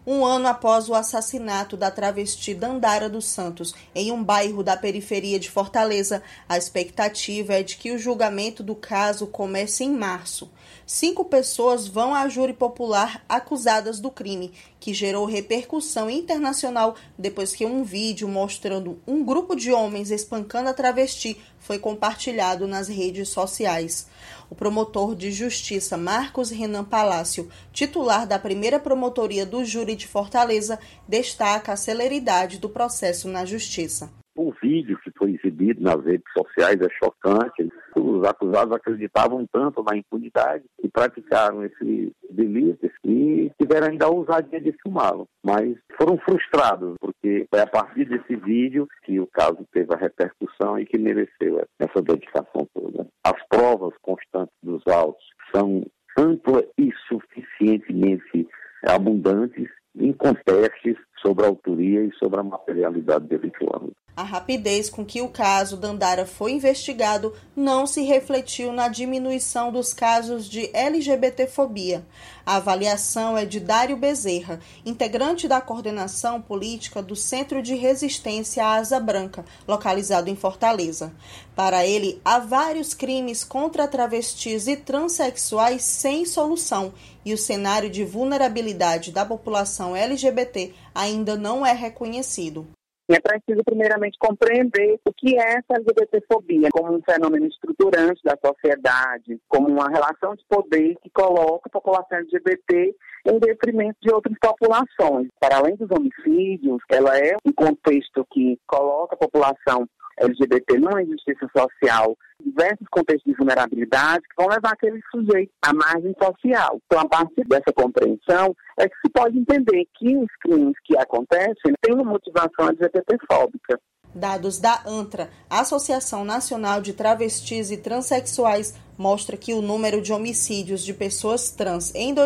Um ano após o assassinato da travesti Dandara dos Santos em um bairro da periferia de Fortaleza, a expectativa é de que o julgamento do caso comece em março. 5 pessoas vão à júri popular acusadas do crime, que gerou repercussão internacional depois que um vídeo mostrando um grupo de homens espancando a travesti foi compartilhado nas redes sociais. O promotor de justiça Marcos Renan Palácio, titular da primeira promotoria do júri de Fortaleza, destaca a celeridade do processo na justiça. O vídeo que foi exibido nas redes sociais é chocante. Os acusados acreditavam tanto na impunidade que praticaram esse delito e tiveram ainda a ousadia de filmá-lo. Mas foram frustrados, porque foi a partir desse vídeo que o caso teve a repercussão e que mereceu essa dedicação toda. As provas constantes dos autos são amplas e suficientemente abundantes, incontestes sobre a autoria e sobre a materialidade delituosa. A rapidez com que o caso Dandara foi investigado não se refletiu na diminuição dos casos de LGBTfobia. A avaliação é de Dário Bezerra, integrante da coordenação política do Centro de Resistência à Asa Branca, localizado em Fortaleza. Para ele, há vários crimes contra travestis e transexuais sem solução, e o cenário de vulnerabilidade da população LGBT ainda não é reconhecido. É preciso, primeiramente, compreender o que é essa LGBTfobia como um fenômeno estruturante da sociedade, como uma relação de poder que coloca a população LGBT em detrimento de outras populações. Para além dos homicídios, ela é um contexto que coloca a população LGBT numa injustiça social, diversos contextos de vulnerabilidade que vão levar aquele sujeito à margem social. Então, a partir dessa compreensão, é que se pode entender que os crimes que acontecem têm uma motivação LGBTfóbica. Dados da ANTRA, Associação Nacional de Travestis e Transsexuais, mostra que o número de homicídios de pessoas trans em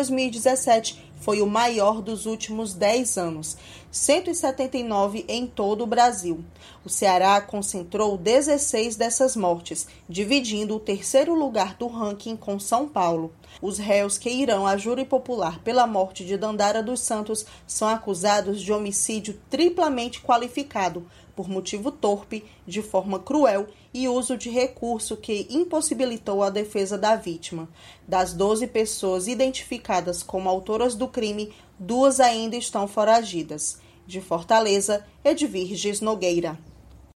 2017 foi o maior dos últimos 10 anos, 179 em todo o Brasil. O Ceará concentrou 16 dessas mortes, dividindo o terceiro lugar do ranking com São Paulo. Os réus que irão à júri popular pela morte de Dandara dos Santos são acusados de homicídio triplamente qualificado, por motivo torpe, de forma cruel e uso de recurso que impossibilitou a defesa da vítima. Das 12 pessoas identificadas como autoras do crime, 2 ainda estão foragidas. De Fortaleza, Edvirges Nogueira.